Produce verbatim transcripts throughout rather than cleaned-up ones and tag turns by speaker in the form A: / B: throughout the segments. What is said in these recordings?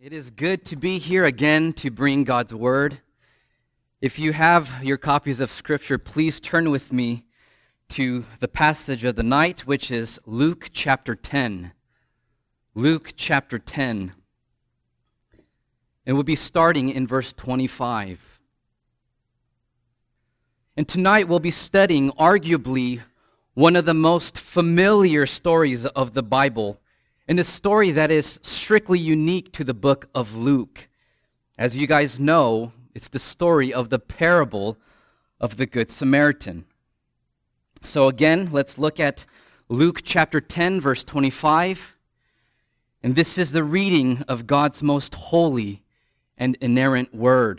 A: It is good to be here again to bring God's Word. If you have your copies of Scripture, please turn with me to the passage of the night, which is Luke chapter ten. Luke chapter ten. And we'll be starting in verse twenty-five. And tonight we'll be studying arguably one of the most familiar stories of the Bible, and a story that is strictly unique to the book of Luke. As you guys know, it's the story of the parable of the Good Samaritan. So again, let's look at Luke chapter ten, verse twenty-five. And this is the reading of God's most holy and inerrant word.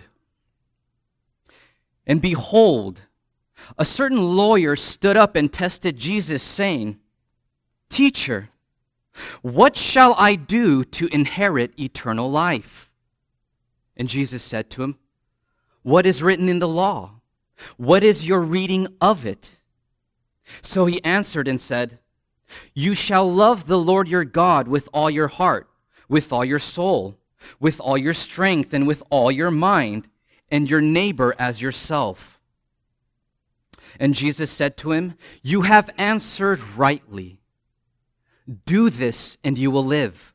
A: And behold, a certain lawyer stood up and tested Jesus, saying, "Teacher, what shall I do to inherit eternal life?" And Jesus said to him, "What is written in the law? What is your reading of it?" So he answered and said, "You shall love the Lord your God with all your heart, with all your soul, with all your strength, and with all your mind, and your neighbor as yourself." And Jesus said to him, "You have answered rightly. Do this and you will live."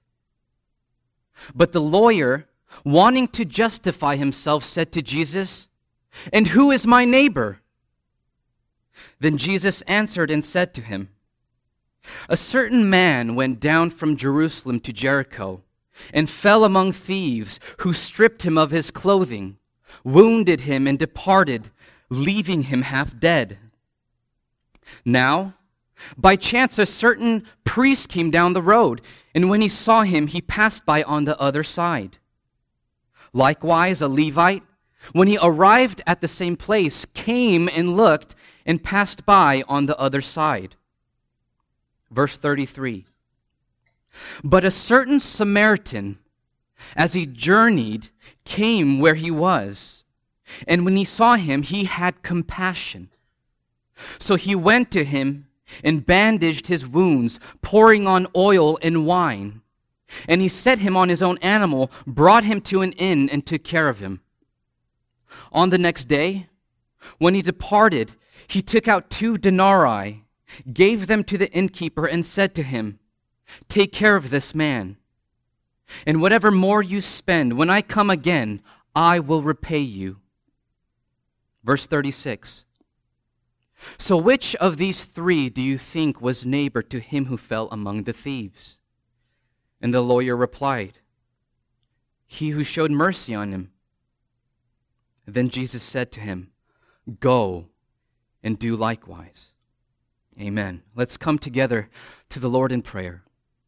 A: But the lawyer, wanting to justify himself, said to Jesus, "And who is my neighbor?" Then Jesus answered and said to him, "A certain man went down from Jerusalem to Jericho and fell among thieves, who stripped him of his clothing, wounded him, and departed, leaving him half dead. Now, by chance, a certain priest came down the road, and when he saw him, he passed by on the other side. Likewise, a Levite, when he arrived at the same place, came and looked and passed by on the other side." Verse thirty-three. "But a certain Samaritan, as he journeyed, came where he was, and when he saw him, he had compassion. So he went to him and bandaged his wounds, pouring on oil and wine. And he set him on his own animal, brought him to an inn, and took care of him. On the next day, when he departed, he took out two denarii, gave them to the innkeeper, and said to him, 'Take care of this man, and whatever more you spend, when I come again, I will repay you.'" Verse thirty-six. "So which of these three do you think was neighbor to him who fell among the thieves?" And the lawyer replied, "He who showed mercy on him." Then Jesus said to him, "Go and do likewise." Amen. Let's come together to the Lord in prayer.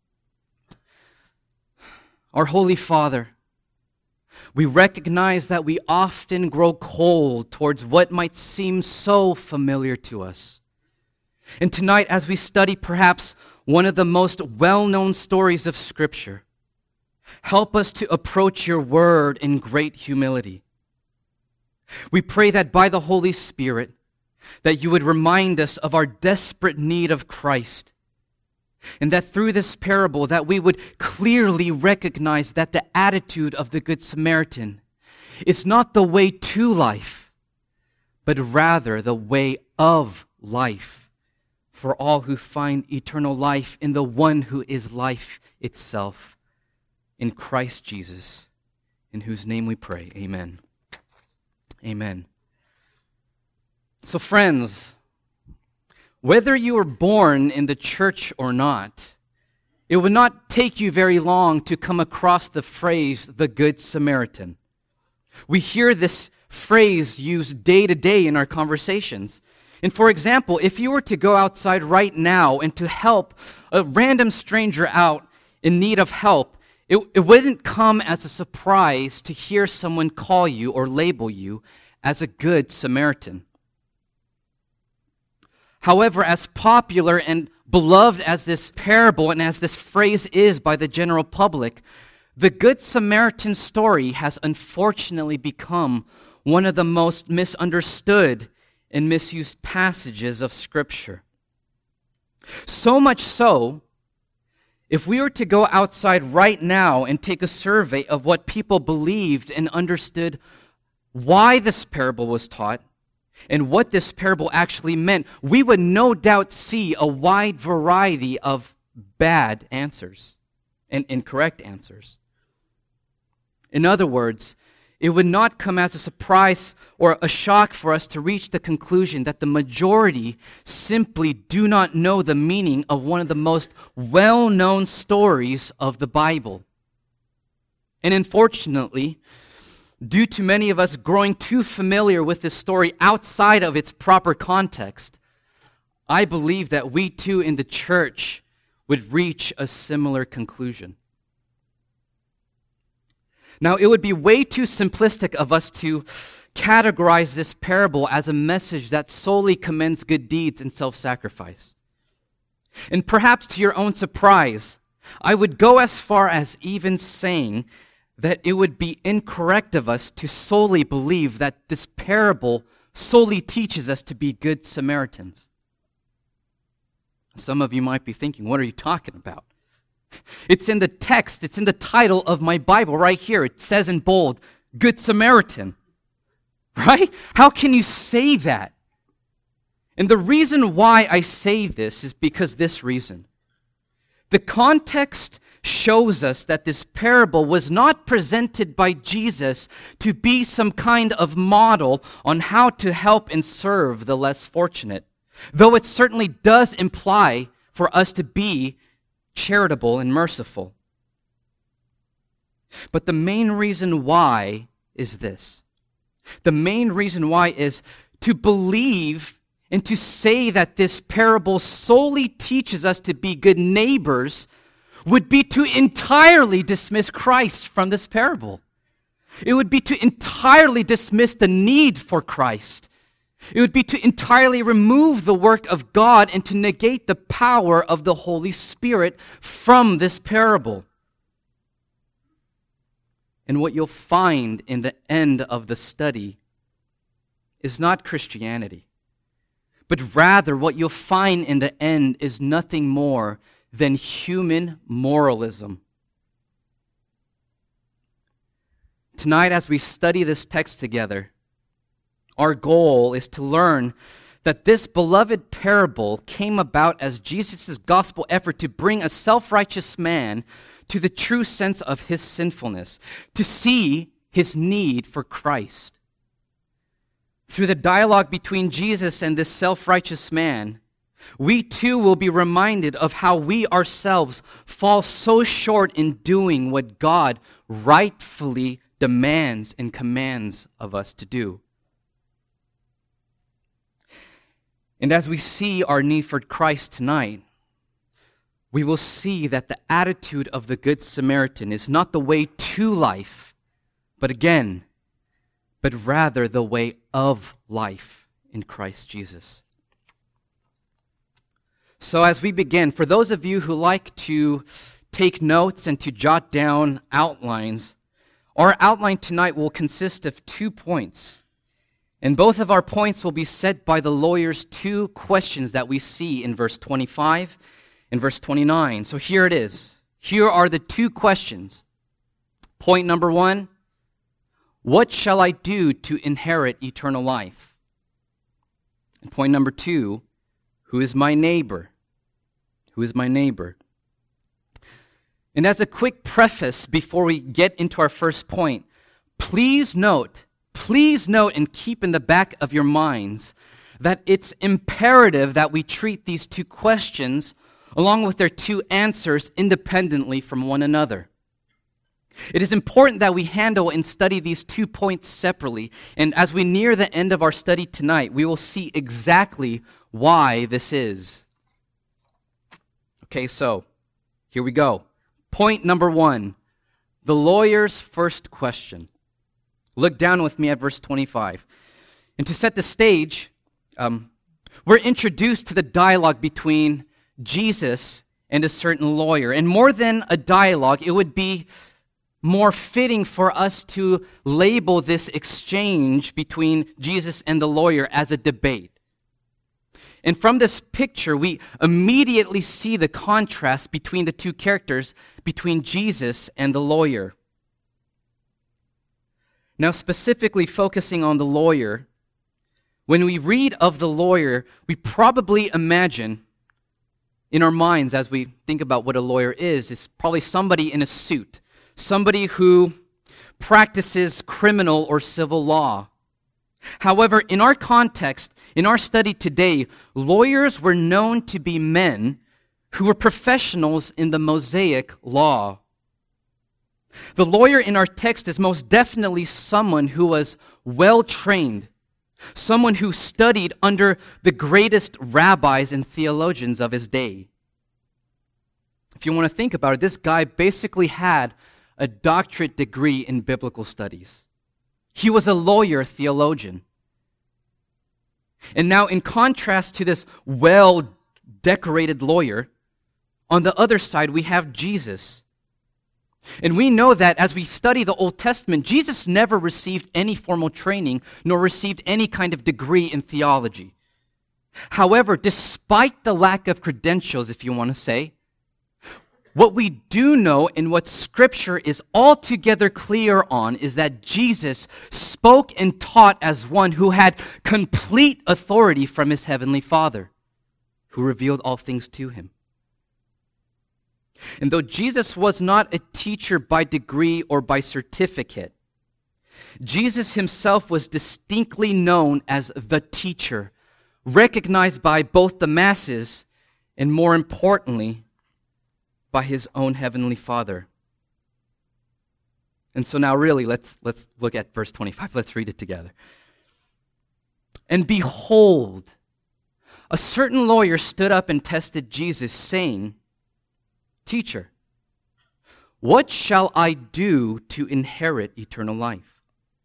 A: Our Holy Father, we recognize that we often grow cold towards what might seem so familiar to us. And tonight, as we study perhaps one of the most well-known stories of Scripture, help us to approach your word in great humility. We pray that by the Holy Spirit, that you would remind us of our desperate need of Christ, and that through this parable that we would clearly recognize that the attitude of the Good Samaritan is not the way to life, but rather the way of life for all who find eternal life in the one who is life itself, in Christ Jesus, in whose name we pray. Amen. Amen. So friends, whether you were born in the church or not, it would not take you very long to come across the phrase, the Good Samaritan. We hear this phrase used day to day in our conversations. And for example, if you were to go outside right now and to help a random stranger out in need of help, it, it wouldn't come as a surprise to hear someone call you or label you as a Good Samaritan. However, as popular and beloved as this parable and as this phrase is by the general public, the Good Samaritan story has unfortunately become one of the most misunderstood and misused passages of Scripture. So much so, If we were to go outside right now and take a survey of what people believed and understood why this parable was taught and what this parable actually meant, we would no doubt see a wide variety of bad answers and incorrect answers. In other words, it would not come as a surprise or a shock for us to reach the conclusion that the majority simply do not know the meaning of one of the most well-known stories of the Bible. And unfortunately, due to many of us growing too familiar with this story outside of its proper context, I believe that we too in the church would reach a similar conclusion. Now, it would be way too simplistic of us to categorize this parable as a message that solely commends good deeds and self-sacrifice. And perhaps to your own surprise, I would go as far as even saying that it would be incorrect of us to solely believe that this parable solely teaches us to be good Samaritans. Some of you might be thinking, what are you talking about? It's in the text, it's in the title of my Bible right here. It says in bold, Good Samaritan. Right? How can you say that? And the reason why I say this is because this reason. The context shows us that this parable was not presented by Jesus to be some kind of model on how to help and serve the less fortunate, though it certainly does imply for us to be charitable and merciful. But the main reason why is this. The main reason why is to believe and to say that this parable solely teaches us to be good neighbors would be to entirely dismiss Christ from this parable. It would be to entirely dismiss the need for Christ. It would be to entirely remove the work of God and to negate the power of the Holy Spirit from this parable. And what you'll find in the end of the study is not Christianity, but rather what you'll find in the end is nothing more than human moralism. Tonight, as we study this text together, our goal is to learn that this beloved parable came about as Jesus' gospel effort to bring a self-righteous man to the true sense of his sinfulness, to see his need for Christ. Through the dialogue between Jesus and this self-righteous man, we too will be reminded of how we ourselves fall so short in doing what God rightfully demands and commands of us to do. And as we see our need for Christ tonight, we will see that the attitude of the Good Samaritan is not the way to life, but again, but rather the way of life in Christ Jesus. So as we begin, for those of you who like to take notes and to jot down outlines, our outline tonight will consist of two points. And both of our points will be set by the lawyer's two questions that we see in verse twenty-five and verse twenty-nine. So here it is. Here are the two questions. Point number one, what shall I do to inherit eternal life? And point number two, who is my neighbor? Who is my neighbor? And as a quick preface before we get into our first point, please note Please note and keep in the back of your minds that it's imperative that we treat these two questions along with their two answers independently from one another. It is important that we handle and study these two points separately, and as we near the end of our study tonight, we will see exactly why this is. Okay, so here we go. Point number one, the lawyer's first question. Look down with me at verse twenty-five. And to set the stage, um, we're introduced to the dialogue between Jesus and a certain lawyer. And more than a dialogue, it would be more fitting for us to label this exchange between Jesus and the lawyer as a debate. And from this picture, we immediately see the contrast between the two characters, between Jesus and the lawyer. Now, specifically focusing on the lawyer, when we read of the lawyer, we probably imagine in our minds, as we think about what a lawyer is, is probably somebody in a suit, somebody who practices criminal or civil law. However, in our context, in our study today, lawyers were known to be men who were professionals in the Mosaic law. The lawyer in our text is most definitely someone who was well-trained, someone who studied under the greatest rabbis and theologians of his day. If you want to think about it, this guy basically had a doctorate degree in biblical studies. He was a lawyer theologian. And now, in contrast to this well-decorated lawyer, on the other side we have Jesus. And we know that as we study the Old Testament, Jesus never received any formal training, nor received any kind of degree in theology. However, despite the lack of credentials, if you want to say, what we do know and what Scripture is altogether clear on is that Jesus spoke and taught as one who had complete authority from his heavenly Father, who revealed all things to him. And though Jesus was not a teacher by degree or by certificate, Jesus himself was distinctly known as the teacher, recognized by both the masses and, more importantly, by his own heavenly Father. And so now really, let's, let's look at verse twenty-five. Let's read it together. And behold, a certain lawyer stood up and tested Jesus, saying, Teacher, what shall I do to inherit eternal life?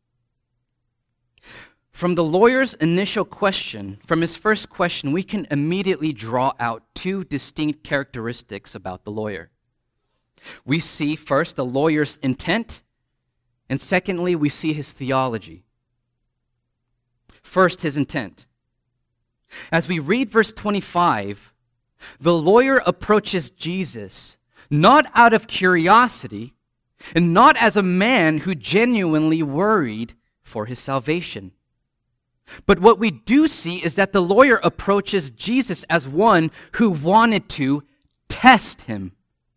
A: From the lawyer's initial question, from his first question, we can immediately draw out two distinct characteristics about the lawyer. We see first the lawyer's intent, and secondly, we see his theology. First, his intent. As we read verse twenty-five, the lawyer approaches Jesus not out of curiosity and not as a man who genuinely worried for his salvation. But what we do see is that the lawyer approaches Jesus as one who wanted to test him.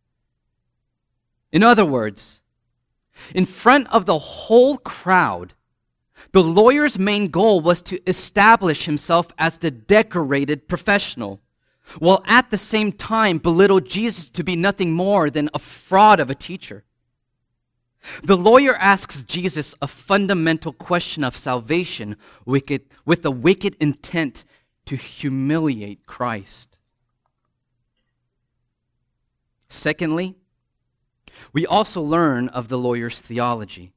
A: In other words, in front of the whole crowd, the lawyer's main goal was to establish himself as the decorated professional, while at the same time belittle Jesus to be nothing more than a fraud of a teacher. The lawyer asks Jesus a fundamental question of salvation wicked, with a wicked intent to humiliate Christ. Secondly, we also learn of the lawyer's theology.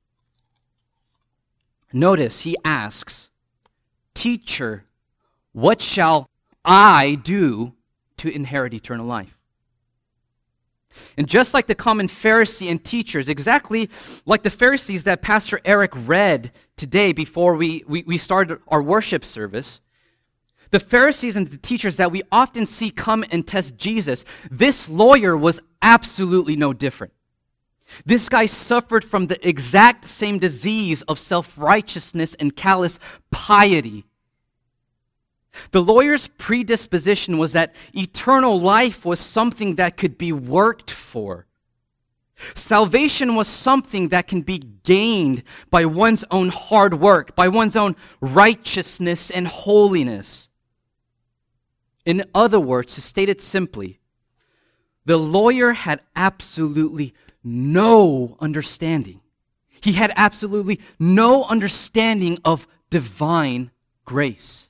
A: Notice he asks, Teacher, what shall I do to inherit eternal life? And just like the common Pharisee and teachers, exactly like the Pharisees that Pastor Eric read today before we, we, we started our worship service, the Pharisees and the teachers that we often see come and test Jesus, this lawyer was absolutely no different. This guy suffered from the exact same disease of self-righteousness and callous piety. The lawyer's predisposition was that eternal life was something that could be worked for. Salvation was something that can be gained by one's own hard work, by one's own righteousness and holiness. In other words, to state it simply, the lawyer had absolutely no understanding. He had absolutely no understanding of divine grace.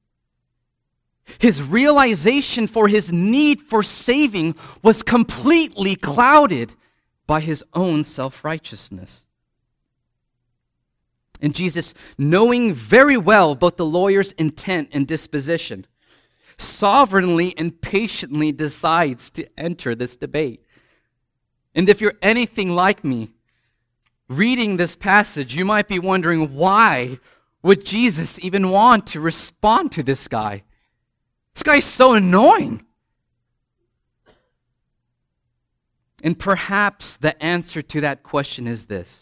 A: His realization for his need for saving was completely clouded by his own self-righteousness. And Jesus, knowing very well both the lawyer's intent and disposition, sovereignly and patiently decides to enter this debate. And if you're anything like me, reading this passage, you might be wondering, why would Jesus even want to respond to this guy? This guy's so annoying. And perhaps the answer to that question is this.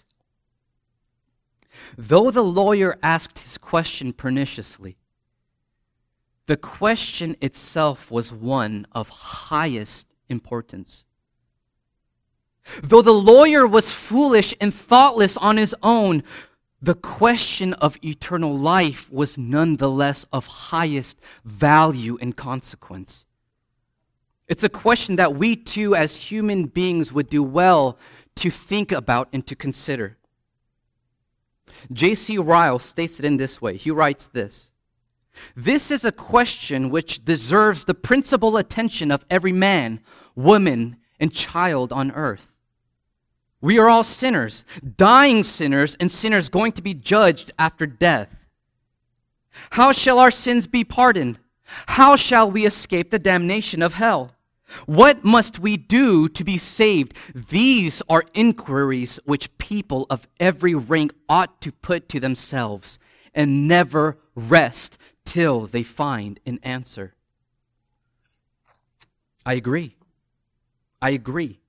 A: Though the lawyer asked his question perniciously, the question itself was one of highest importance. Though the lawyer was foolish and thoughtless on his own, the question of eternal life was nonetheless of highest value and consequence. It's a question that we too, as human beings, would do well to think about and to consider. J C Ryle states it in this way. He writes this: "This is a question which deserves the principal attention of every man, woman, and child on earth. We are all sinners, dying sinners, and sinners going to be judged after death. How shall our sins be pardoned? How shall we escape the damnation of hell? What must we do to be saved? These are inquiries which people of every rank ought to put to themselves and never rest till they find an answer." I agree. I agree.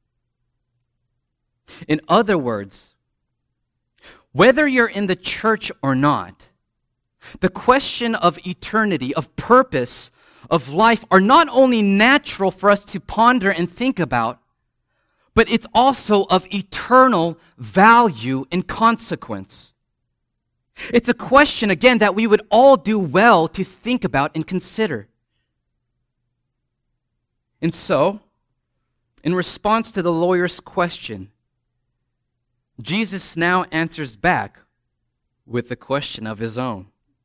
A: In other words, whether you're in the church or not, the question of eternity, of purpose, of life are not only natural for us to ponder and think about, but it's also of eternal value and consequence. It's a question, again, that we would all do well to think about and consider. And so, in response to the lawyer's question, Jesus now answers back with a question of his own.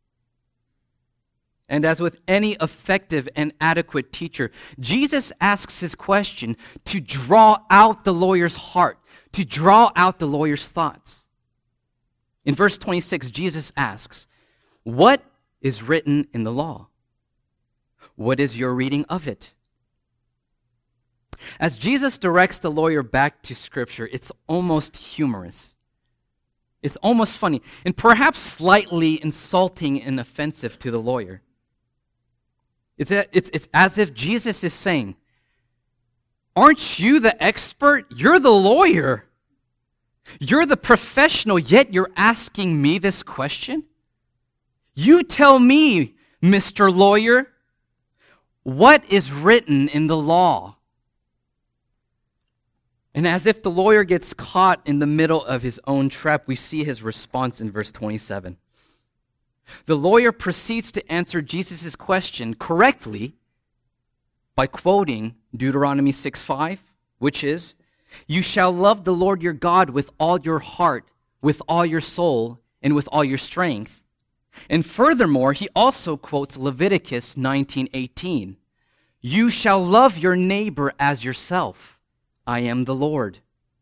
A: And as with any effective and adequate teacher, Jesus asks his question to draw out the lawyer's heart, to draw out the lawyer's thoughts. In verse twenty-six, Jesus asks, "What is written in the law? What is your reading of it?" As Jesus directs the lawyer back to Scripture, it's almost humorous. It's almost funny, and perhaps slightly insulting and offensive to the lawyer. It's, a, it's, it's as if Jesus is saying, "Aren't you the expert? You're the lawyer. You're the professional, yet you're asking me this question? You tell me, Mister Lawyer, what is written in the law?" And as if the lawyer gets caught in the middle of his own trap, we see his response in verse twenty-seven. The lawyer proceeds to answer Jesus' question correctly by quoting Deuteronomy six five, which is, "You shall love the Lord your God with all your heart, with all your soul, and with all your strength." And furthermore, he also quotes Leviticus nineteen eighteen, "You shall love your neighbor as yourself. I am the Lord."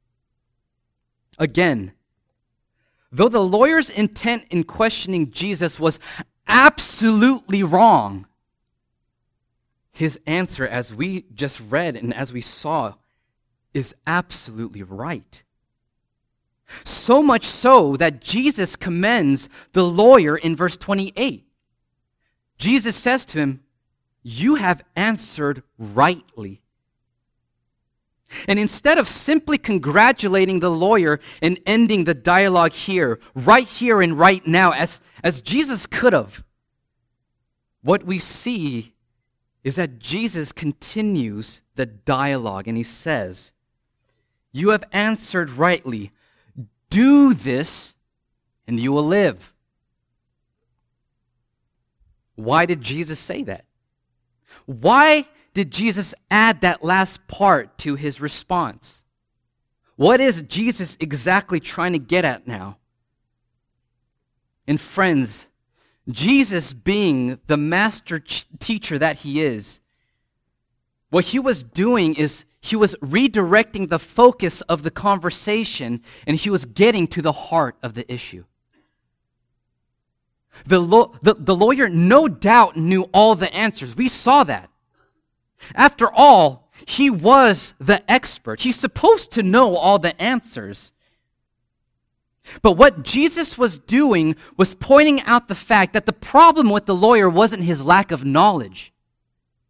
A: Again, though the lawyer's intent in questioning Jesus was absolutely wrong, his answer, as we just read and as we saw, is absolutely right. So much so that Jesus commends the lawyer in verse twenty-eight. Jesus says to him, "You have answered rightly." And instead of simply congratulating the lawyer and ending the dialogue here, right here and right now, as, as Jesus could have, what we see is that Jesus continues the dialogue and he says, "You have answered rightly. Do this and you will live." Why did Jesus say that? Why did Jesus add that last part to his response? What is Jesus exactly trying to get at now? And friends, Jesus being the master ch- teacher that he is, what he was doing is he was redirecting the focus of the conversation and he was getting to the heart of the issue. The, lo- the, the lawyer no doubt knew all the answers. We saw that. After all, he was the expert. He's supposed to know all the answers. But what Jesus was doing was pointing out the fact that the problem with the lawyer wasn't his lack of knowledge.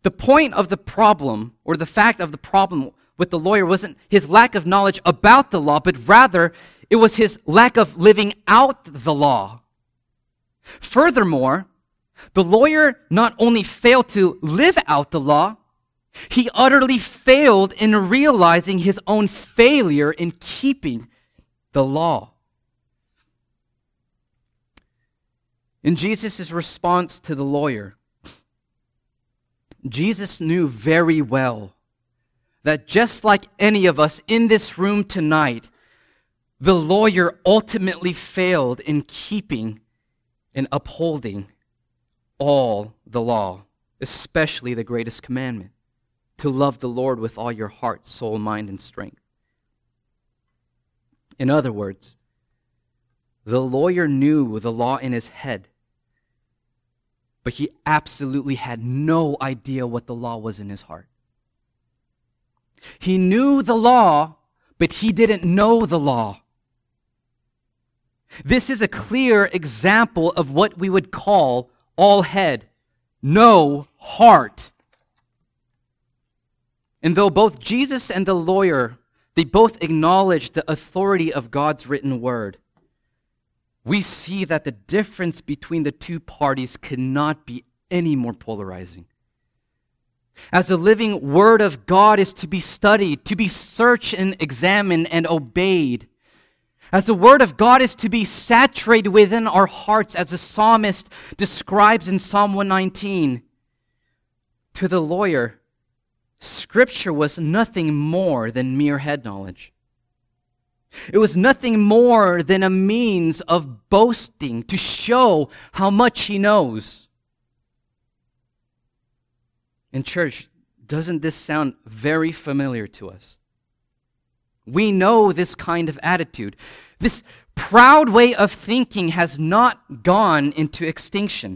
A: The point of the problem, or the fact of the problem with the lawyer, wasn't his lack of knowledge about the law, but rather it was his lack of living out the law. Furthermore, the lawyer not only failed to live out the law, he utterly failed in realizing his own failure in keeping the law. In Jesus' response to the lawyer, Jesus knew very well that just like any of us in this room tonight, the lawyer ultimately failed in keeping and upholding all the law, especially the greatest commandment, to love the Lord with all your heart, soul, mind, and strength. In other words, the lawyer knew the law in his head, but he absolutely had no idea what the law was in his heart. He knew the law, but he didn't know the law. This is a clear example of what we would call all head, no heart. And though both Jesus and the lawyer, they both acknowledged the authority of God's written word, we see that the difference between the two parties could not be any more polarizing. As the living word of God is to be studied, to be searched and examined and obeyed, as the word of God is to be saturated within our hearts, as the psalmist describes in Psalm one nineteen, to the lawyer, Scripture was nothing more than mere head knowledge. It was nothing more than a means of boasting to show how much he knows. In church, doesn't this sound very familiar to us? We know this kind of attitude. This proud way of thinking has not gone into extinction.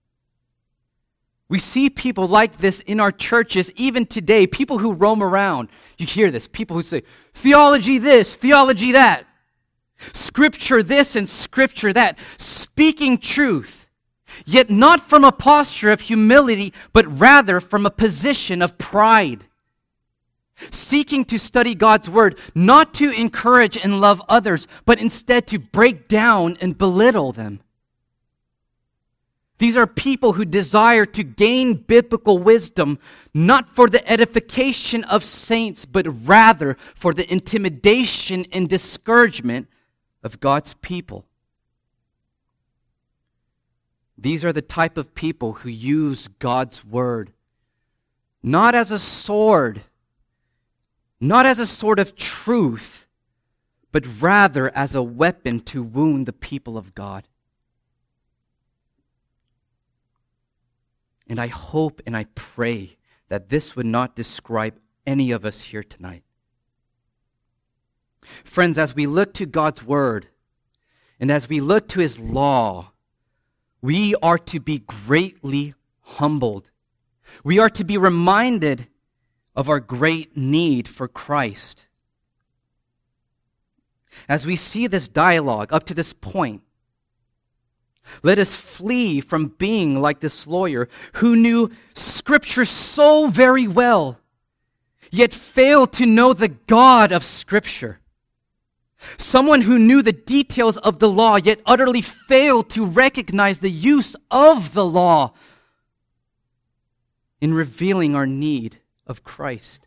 A: We see people like this in our churches even today, people who roam around. You hear this, people who say, theology this, theology that, Scripture this and Scripture that, speaking truth, yet not from a posture of humility, but rather from a position of pride. Seeking to study God's word, not to encourage and love others, but instead to break down and belittle them. These are people who desire to gain biblical wisdom, not for the edification of saints, but rather for the intimidation and discouragement of God's people. These are the type of people who use God's word not as a sword, not as a sword of truth, but rather as a weapon to wound the people of God. And I hope and I pray that this would not describe any of us here tonight. Friends, as we look to God's word and as we look to his law, we are to be greatly humbled. We are to be reminded of our great need for Christ. As we see this dialogue up to this point, let us flee from being like this lawyer who knew Scripture so very well, yet failed to know the God of Scripture. Someone who knew the details of the law, yet utterly failed to recognize the use of the law in revealing our need of Christ.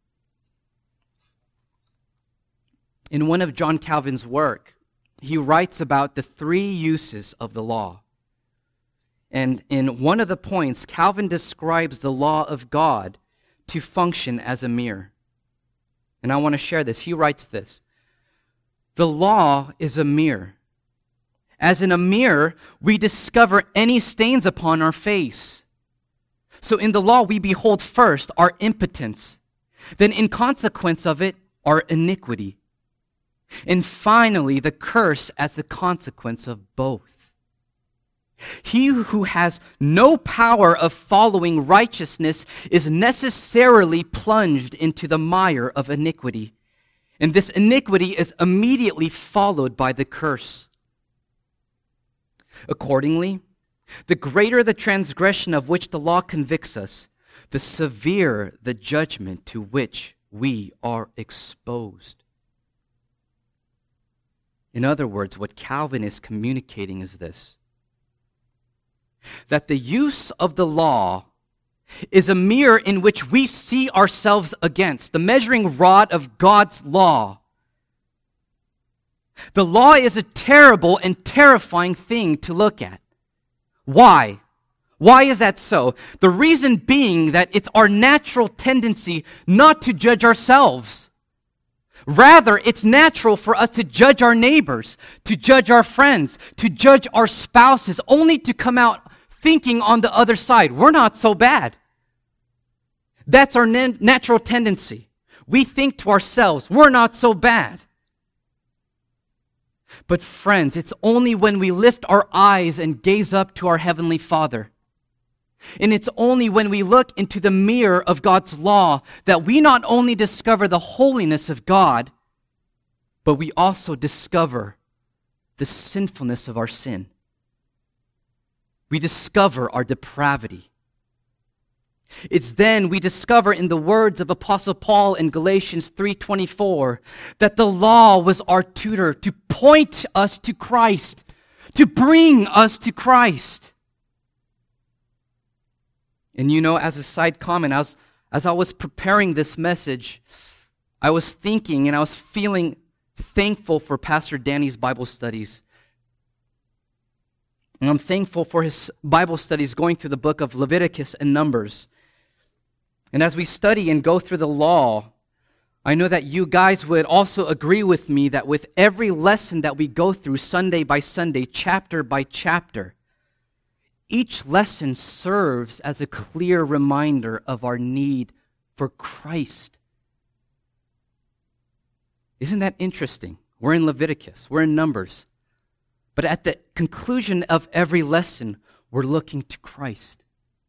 A: In one of John Calvin's work, he writes about the three uses of the law. And in one of the points, Calvin describes the law of God to function as a mirror. And I want to share this. He writes this: the law is a mirror. As in a mirror, we discover any stains upon our face. So in the law, we behold first our impotence, then in consequence of it, our iniquity, and finally the curse as the consequence of both. He who has no power of following righteousness is necessarily plunged into the mire of iniquity, and this iniquity is immediately followed by the curse. Accordingly, the greater the transgression of which the law convicts us, the severe the judgment to which we are exposed. In other words, what Calvin is communicating is this: that the use of the law is a mirror in which we see ourselves against, the measuring rod of God's law. The law is a terrible and terrifying thing to look at. Why? Why is that so? The reason being that it's our natural tendency not to judge ourselves. Rather, it's natural for us to judge our neighbors, to judge our friends, to judge our spouses, only to come out thinking on the other side, we're not so bad. That's our na- natural tendency. We think to ourselves, we're not so bad. But friends, it's only when we lift our eyes and gaze up to our Heavenly Father, and it's only when we look into the mirror of God's law that we not only discover the holiness of God, but we also discover the sinfulness of our sin. We discover our depravity. It's then we discover in the words of Apostle Paul in Galatians three twenty-four that the law was our tutor to point us to Christ, to bring us to Christ. And you know, as a side comment, as, as I was preparing this message, I was thinking and I was feeling thankful for Pastor Danny's Bible studies. And I'm thankful for his Bible studies going through the book of Leviticus and Numbers. And as we study and go through the law, I know that you guys would also agree with me that with every lesson that we go through Sunday by Sunday, chapter by chapter, each lesson serves as a clear reminder of our need for Christ. Isn't that interesting? We're in Leviticus, we're in Numbers, but at the conclusion of every lesson, we're looking to Christ.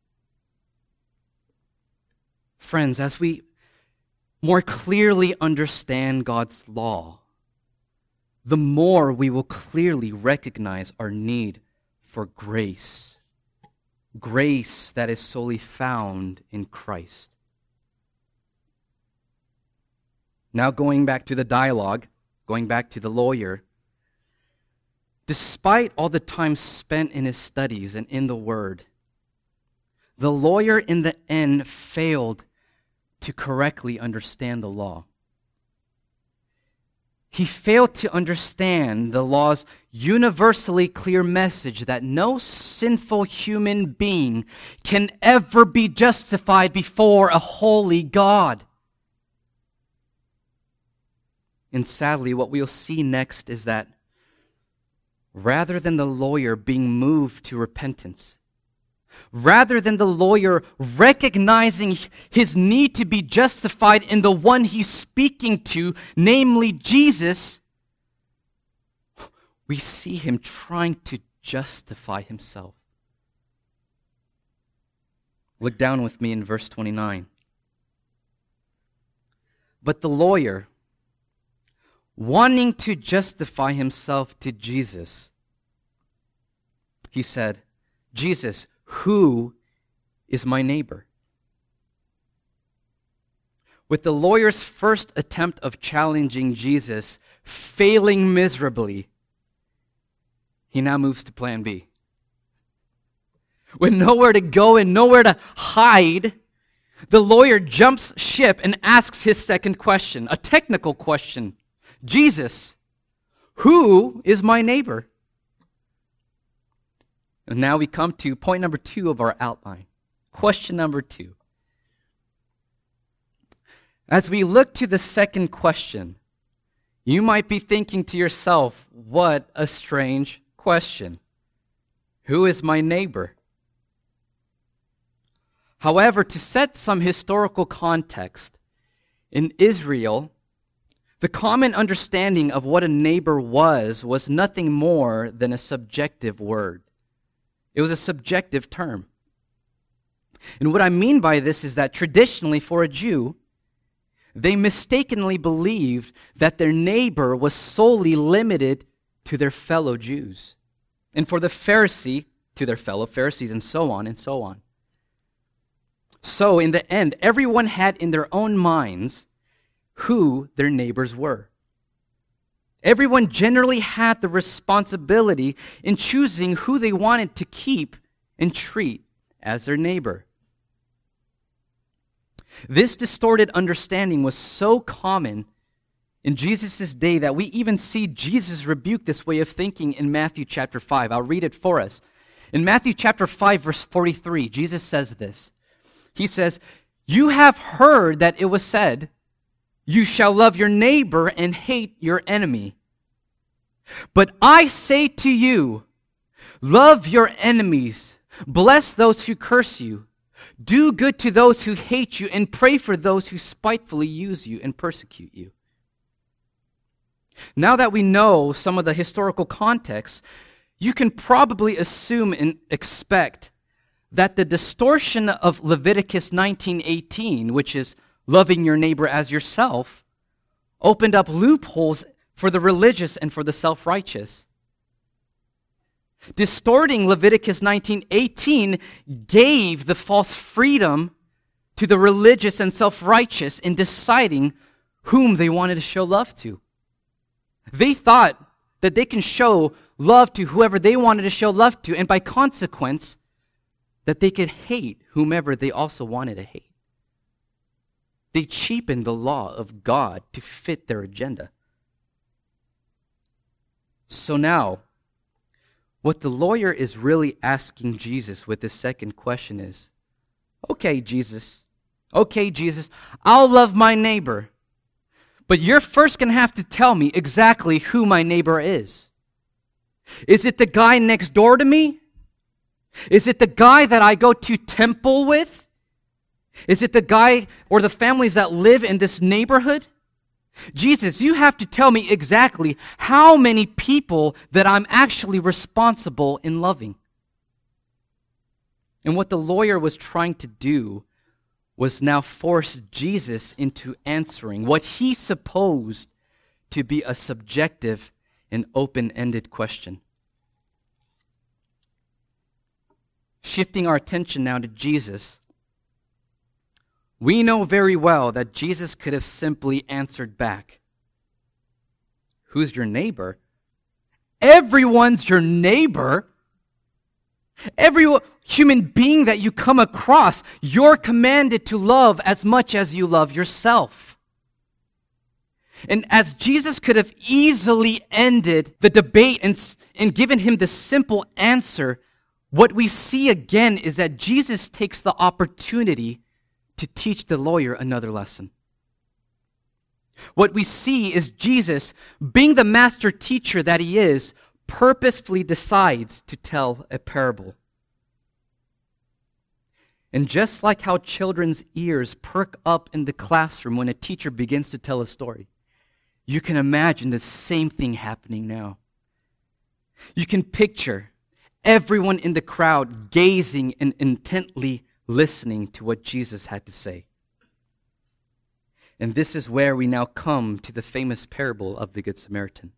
A: Friends, as we more clearly understand God's law, the more we will clearly recognize our need for grace. Grace that is solely found in Christ. Now going back to the dialogue, going back to the lawyer, despite all the time spent in his studies and in the Word, the lawyer in the end failed to correctly understand the law. He failed to understand the law's universally clear message that no sinful human being can ever be justified before a holy God. And sadly, what we'll see next is that rather than the lawyer being moved to repentance, rather than the lawyer recognizing his need to be justified in the one he's speaking to, namely Jesus, we see him trying to justify himself. Look down with me in verse twenty-nine. But the lawyer, wanting to justify himself to Jesus, he said, Jesus, who is my neighbor? With the lawyer's first attempt of challenging Jesus failing miserably, he now moves to plan B. With nowhere to go and nowhere to hide, the lawyer jumps ship and asks his second question, a technical question. Jesus, who is my neighbor? And now we come to point number two of our outline. Question number two. As we look to the second question, you might be thinking to yourself, what a strange question. Who is my neighbor? However, to set some historical context, in Israel, the common understanding of what a neighbor was was nothing more than a subjective word. It was a subjective term. And what I mean by this is that traditionally for a Jew, they mistakenly believed that their neighbor was solely limited to their fellow Jews. And for the Pharisee, to their fellow Pharisees, and so on and so on. So, in the end, everyone had in their own minds who their neighbors were. Everyone generally had the responsibility in choosing who they wanted to keep and treat as their neighbor. This distorted understanding was so common in Jesus' day that we even see Jesus rebuke this way of thinking in Matthew chapter five. I'll read it for us. In Matthew chapter five, verse forty-three, Jesus says this. He says, "You have heard that it was said, 'You shall love your neighbor and hate your enemy.' But I say to you, love your enemies, bless those who curse you, do good to those who hate you, and pray for those who spitefully use you and persecute you." Now that we know some of the historical context, you can probably assume and expect that the distortion of Leviticus nineteen eighteen, which is loving your neighbor as yourself, opened up loopholes for the religious and for the self-righteous. Distorting Leviticus nineteen eighteen gave the false freedom to the religious and self-righteous in deciding whom they wanted to show love to. They thought that they can show love to whoever they wanted to show love to, and by consequence, that they could hate whomever they also wanted to hate. They cheapened the law of God to fit their agenda. So now, what the lawyer is really asking Jesus with this second question is, okay, Jesus, okay, Jesus, I'll love my neighbor, but you're first going to have to tell me exactly who my neighbor is. Is it the guy next door to me? Is it the guy that I go to temple with? Is it the guy or the families that live in this neighborhood? Jesus, you have to tell me exactly how many people that I'm actually responsible in loving. And what the lawyer was trying to do was now force Jesus into answering what he supposed to be a subjective and open-ended question. Shifting our attention now to Jesus, we know very well that Jesus could have simply answered back, "Who's your neighbor?" Everyone's your neighbor. Every human being that you come across, you're commanded to love as much as you love yourself. And as Jesus could have easily ended the debate and, and given him the simple answer, what we see again is that Jesus takes the opportunity to teach the lawyer another lesson. What we see is Jesus, being the master teacher that he is, purposefully decides to tell a parable. And just like how children's ears perk up in the classroom when a teacher begins to tell a story, you can imagine the same thing happening now. You can picture everyone in the crowd gazing and intently listening to what Jesus had to say. And this is where we now come to the famous parable of the Good Samaritan.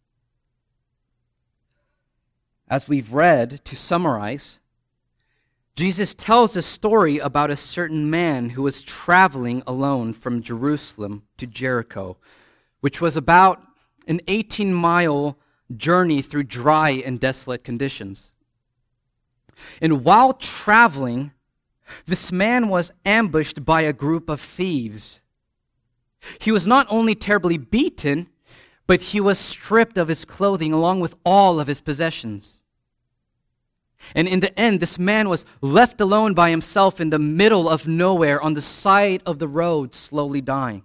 A: As we've read, to summarize, Jesus tells a story about a certain man who was traveling alone from Jerusalem to Jericho, which was about an eighteen-mile journey through dry and desolate conditions. And while traveling, this man was ambushed by a group of thieves. He was not only terribly beaten, but he was stripped of his clothing along with all of his possessions. And in the end, this man was left alone by himself in the middle of nowhere on the side of the road, slowly dying.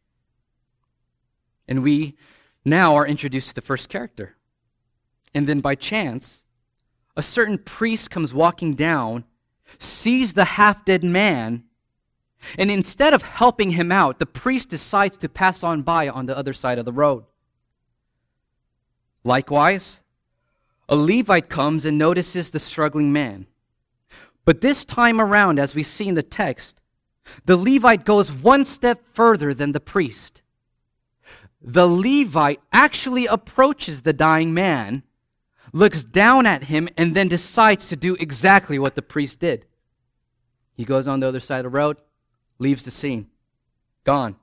A: And we now are introduced to the first character. And then by chance, a certain priest comes walking down, sees the half-dead man, and instead of helping him out, the priest decides to pass on by on the other side of the road. Likewise, a Levite comes and notices the struggling man. But this time around, as we see in the text, the Levite goes one step further than the priest. The Levite actually approaches the dying man, looks down at him, and then decides to do exactly what the priest did. He goes on the other side of the road, leaves the scene. Gone.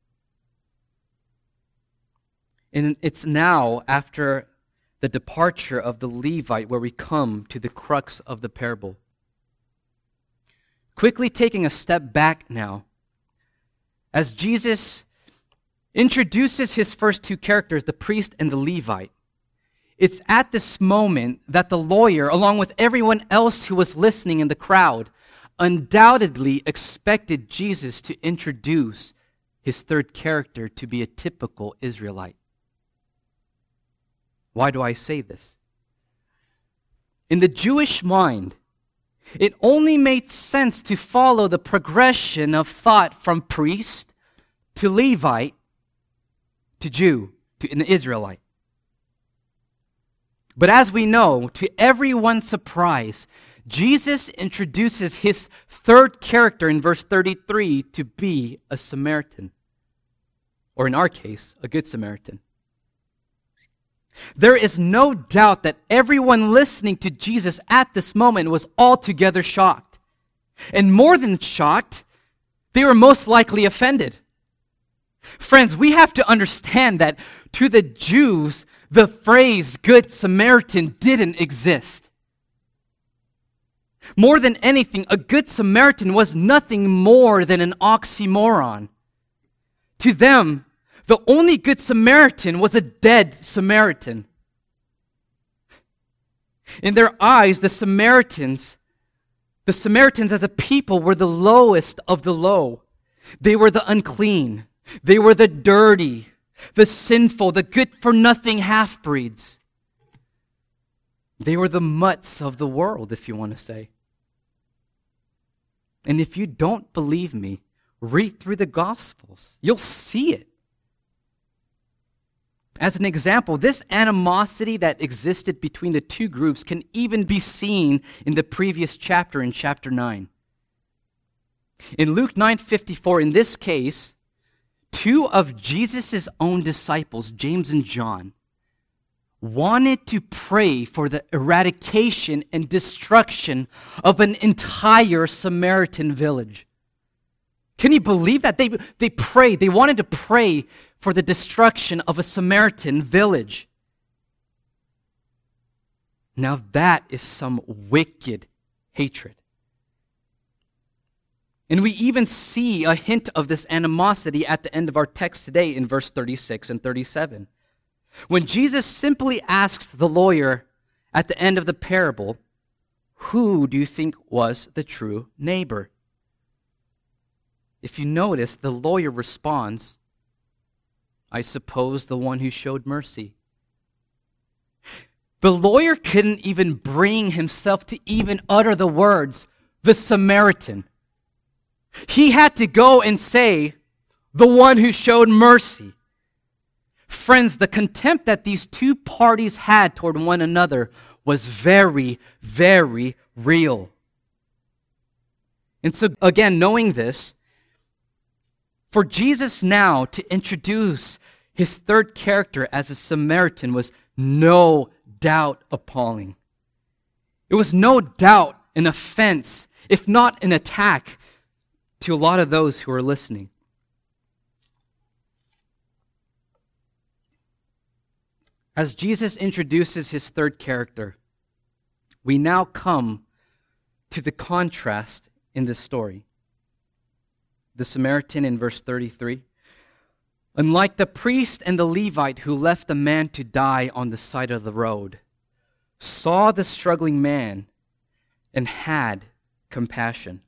A: And it's now, after the departure of the Levite, where we come to the crux of the parable. Quickly taking a step back now, as Jesus introduces his first two characters, the priest and the Levite, it's at this moment that the lawyer, along with everyone else who was listening in the crowd, undoubtedly expected Jesus to introduce his third character to be a typical Israelite. Why do I say this? In the Jewish mind, it only made sense to follow the progression of thought from priest to Levite to Jew to an Israelite. But as we know, to everyone's surprise, Jesus introduces his third character in verse thirty-three to be a Samaritan. Or in our case, a Good Samaritan. There is no doubt that everyone listening to Jesus at this moment was altogether shocked. And more than shocked, they were most likely offended. Friends, we have to understand that to the Jews, the phrase Good Samaritan didn't exist. More than anything, a Good Samaritan was nothing more than an oxymoron. To them, the only Good Samaritan was a dead Samaritan. In their eyes, the Samaritans, the Samaritans as a people were the lowest of the low. They were the unclean. They were the dirty, the sinful, the good-for-nothing half-breeds. They were the mutts of the world, if you want to say. And if you don't believe me, read through the Gospels. You'll see it. As an example, this animosity that existed between the two groups can even be seen in the previous chapter, in chapter nine. In Luke nine fifty-four, in this case, two of Jesus' own disciples, James and John, wanted to pray for the eradication and destruction of an entire Samaritan village. Can you believe that? They, they prayed, they wanted to pray for the destruction of a Samaritan village. Now that is some wicked hatred. And we even see a hint of this animosity at the end of our text today in verse thirty-six and thirty-seven. When Jesus simply asks the lawyer at the end of the parable, who do you think was the true neighbor? If you notice, the lawyer responds, I suppose the one who showed mercy. The lawyer couldn't even bring himself to even utter the words, the Samaritan. He had to go and say, the one who showed mercy. Friends, the contempt that these two parties had toward one another was very, very real. And so, again, knowing this, for Jesus now to introduce his third character as a Samaritan was no doubt appalling. It was no doubt an offense, if not an attack, to a lot of those who are listening. As Jesus introduces his third character, we now come to the contrast in this story. The Samaritan in verse thirty-three. Unlike the priest and the Levite who left the man to die on the side of the road, saw the struggling man and had compassion.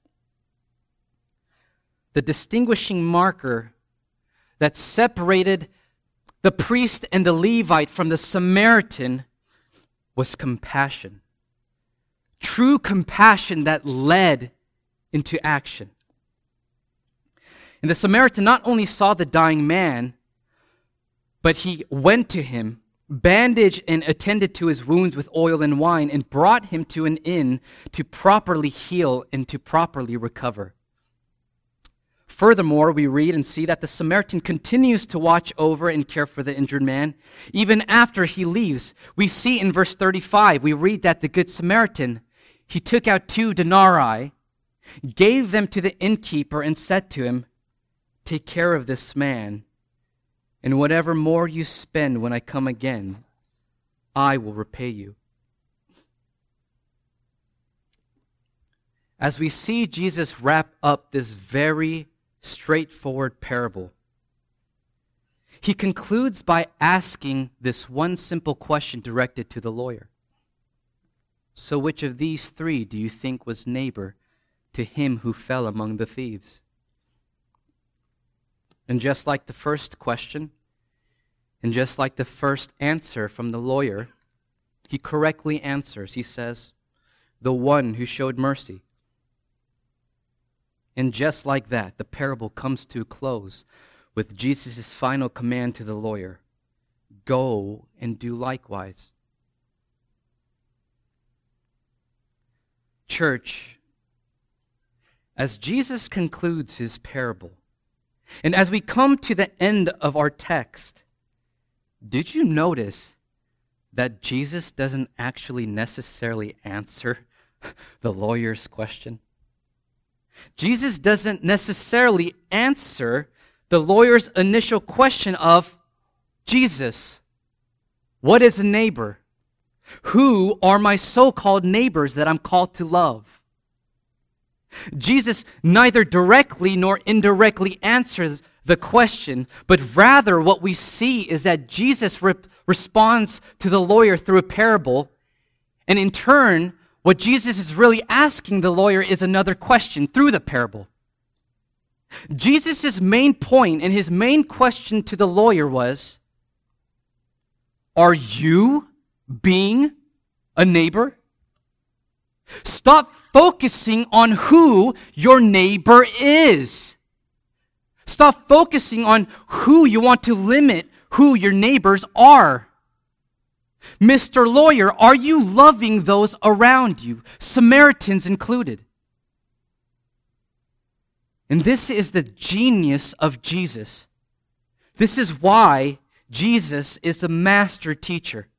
A: The distinguishing marker that separated the priest and the Levite from the Samaritan was compassion. True compassion that led into action. And the Samaritan not only saw the dying man, but he went to him, bandaged and attended to his wounds with oil and wine, and brought him to an inn to properly heal and to properly recover. Furthermore, we read and see that the Samaritan continues to watch over and care for the injured man, even after he leaves. We see in verse thirty-five, we read that the Good Samaritan, he took out two denarii, gave them to the innkeeper, and said to him, "Take care of this man, and whatever more you spend when I come again, I will repay you." As we see Jesus wrap up this very straightforward parable, he concludes by asking this one simple question directed to the lawyer. So which of these three do you think was neighbor to him who fell among the thieves? And just like the first question, and just like the first answer from the lawyer, he correctly answers. He says, "The one who showed mercy." And just like that, the parable comes to a close with Jesus' final command to the lawyer, "Go and do likewise." Church, as Jesus concludes his parable, and as we come to the end of our text, did you notice that Jesus doesn't actually necessarily answer the lawyer's question? Jesus doesn't necessarily answer the lawyer's initial question of, "Jesus, what is a neighbor? Who are my so-called neighbors that I'm called to love?" Jesus neither directly nor indirectly answers the question, but rather what we see is that Jesus re- responds to the lawyer through a parable, and in turn, what Jesus is really asking the lawyer is another question through the parable. Jesus' main point and his main question to the lawyer was, "Are you being a neighbor?" Stop focusing on who your neighbor is. Stop focusing on who you want to limit who your neighbors are. Mister Lawyer, are you loving those around you, Samaritans included? And this is the genius of Jesus. This is why Jesus is the master teacher.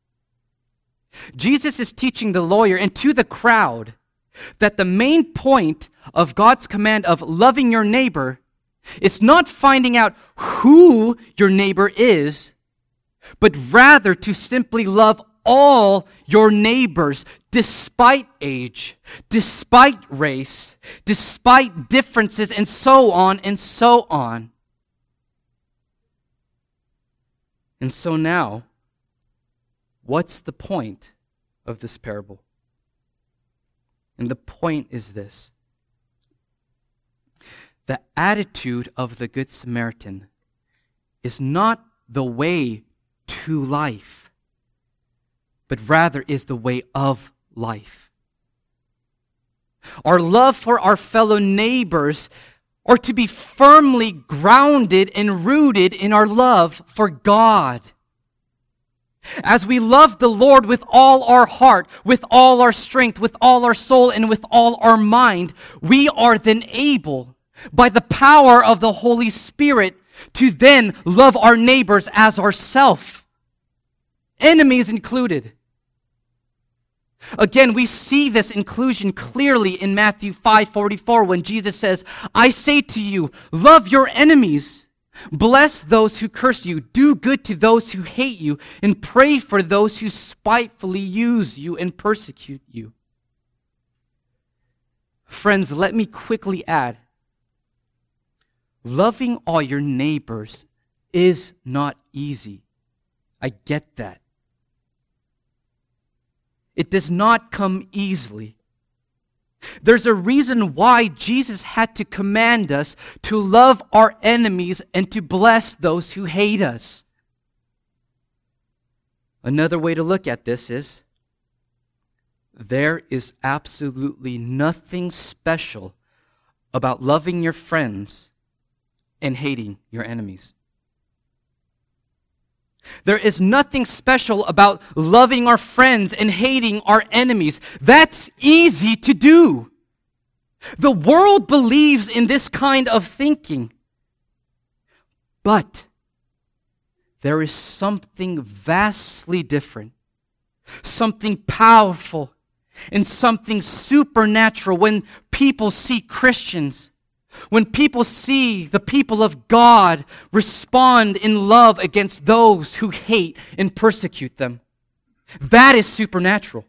A: Jesus is teaching the lawyer and to the crowd that the main point of God's command of loving your neighbor is not finding out who your neighbor is, but rather to simply love all your neighbors despite age, despite race, despite differences, and so on and so on. And so now, what's the point of this parable? And the point is this: the attitude of the Good Samaritan is not the way to life, but rather is the way of life. Our love for our fellow neighbors are to be firmly grounded and rooted in our love for God. As we love the Lord with all our heart, with all our strength, with all our soul, and with all our mind, we are then able, by the power of the Holy Spirit, to then love our neighbors as ourselves, enemies included. Again, we see this inclusion clearly in Matthew five forty-four when Jesus says, "I say to you, love your enemies, bless those who curse you, do good to those who hate you, and pray for those who spitefully use you and persecute you." Friends, let me quickly add, loving all your neighbors is not easy. I get that. It does not come easily. There's a reason why Jesus had to command us to love our enemies and to bless those who hate us. Another way to look at this is, there is absolutely nothing special about loving your friends and hating your enemies. There is nothing special about loving our friends and hating our enemies. That's easy to do. The world believes in this kind of thinking. But there is something vastly different, something powerful in something supernatural when people see Christians, when people see the people of God respond in love against those who hate and persecute them. That is supernatural.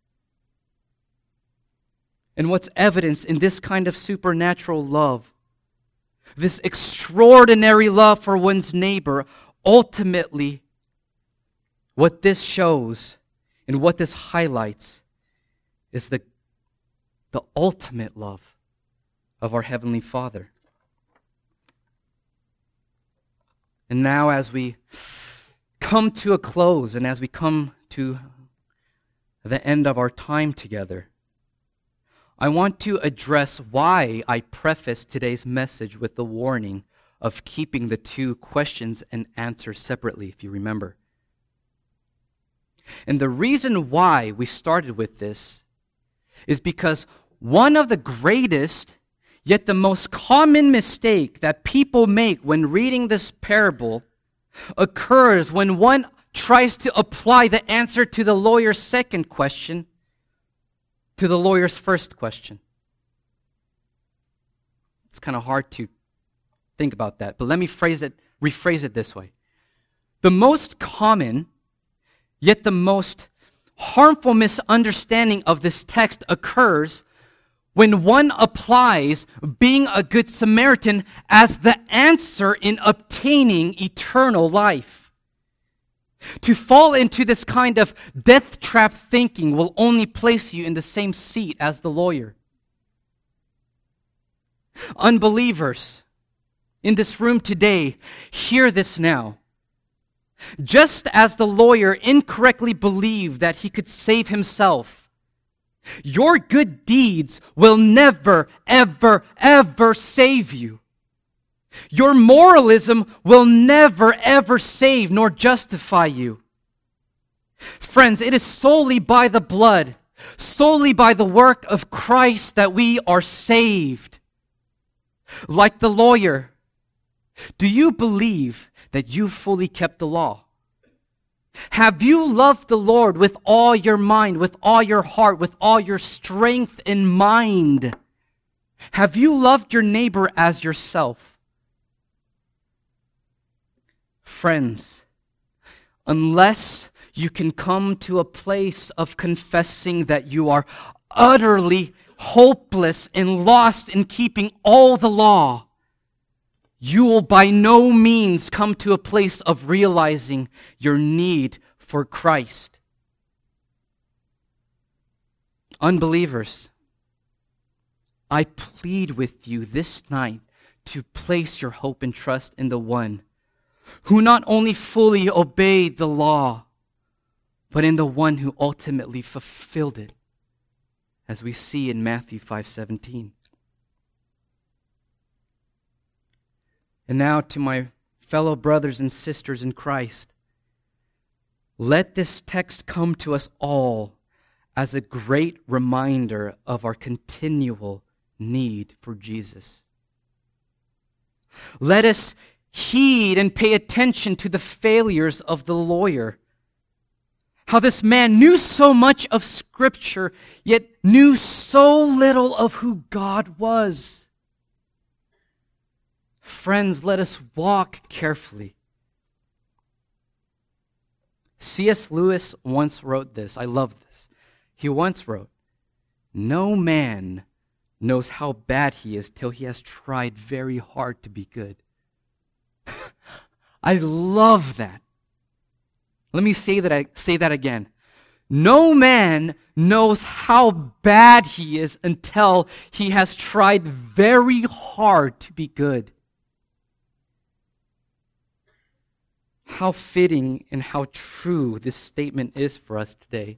A: And what's evidenced in this kind of supernatural love, this extraordinary love for one's neighbor, ultimately, what this shows and what this highlights is the, the ultimate love of our Heavenly Father. And now as we come to a close and as we come to the end of our time together, I want to address why I preface today's message with the warning of keeping the two questions and answers separately, if you remember. And the reason why we started with this is because one of the greatest, yet the most common mistake that people make when reading this parable occurs when one tries to apply the answer to the lawyer's second question to the lawyer's first question. It's kind of hard to think about that, but let me phrase it, rephrase it this way. The most common, yet the most harmful misunderstanding of this text occurs when one applies being a good Samaritan as the answer in obtaining eternal life. To fall into this kind of death trap thinking will only place you in the same seat as the lawyer. Unbelievers in this room today, hear this now. Just as the lawyer incorrectly believed that he could save himself, your good deeds will never, ever, ever save you. Your moralism will never, ever save nor justify you. Friends, it is solely by the blood, solely by the work of Christ that we are saved. Like the lawyer, do you believe that you fully kept the law? Have you loved the Lord with all your mind, with all your heart, with all your strength and mind? Have you loved your neighbor as yourself? Friends, unless you can come to a place of confessing that you are utterly hopeless and lost in keeping all the law, you will by no means come to a place of realizing your need for Christ. Unbelievers, I plead with you this night to place your hope and trust in the one who not only fully obeyed the law, but in the one who ultimately fulfilled it, as we see in Matthew five seventeen. And now to my fellow brothers and sisters in Christ, let this text come to us all as a great reminder of our continual need for Jesus. Let us heed and pay attention to the failures of the lawyer. How this man knew so much of Scripture, yet knew so little of who God was. Friends, let us walk carefully. C S Lewis once wrote this. I love this. He once wrote, "No man knows how bad he is till he has tried very hard to be good." I love that. Let me say that I say that again. No man knows how bad he is until he has tried very hard to be good. How fitting and how true this statement is for us today.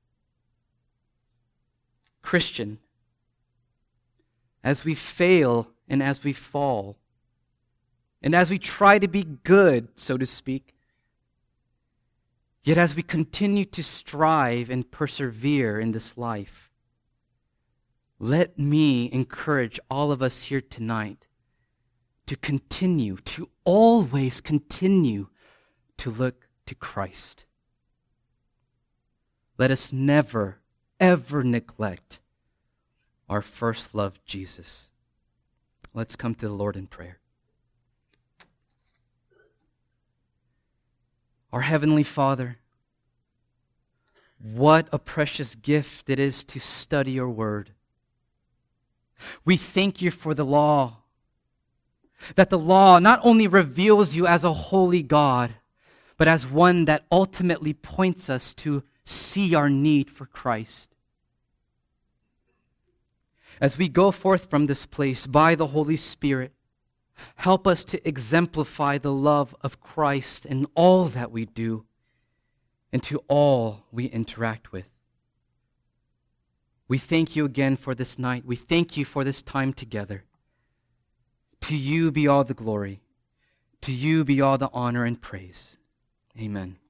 A: Christian, as we fail and as we fall, and as we try to be good, so to speak, yet as we continue to strive and persevere in this life, let me encourage all of us here tonight to continue, to always continue to look to Christ. Let us never, ever neglect our first love, Jesus. Let's come to the Lord in prayer. Our Heavenly Father, what a precious gift it is to study your word. We thank you for the law, that the law not only reveals you as a holy God, but as one that ultimately points us to see our need for Christ. As we go forth from this place by the Holy Spirit, help us to exemplify the love of Christ in all that we do and to all we interact with. We thank you again for this night. We thank you for this time together. To you be all the glory. To you be all the honor and praise. Amen.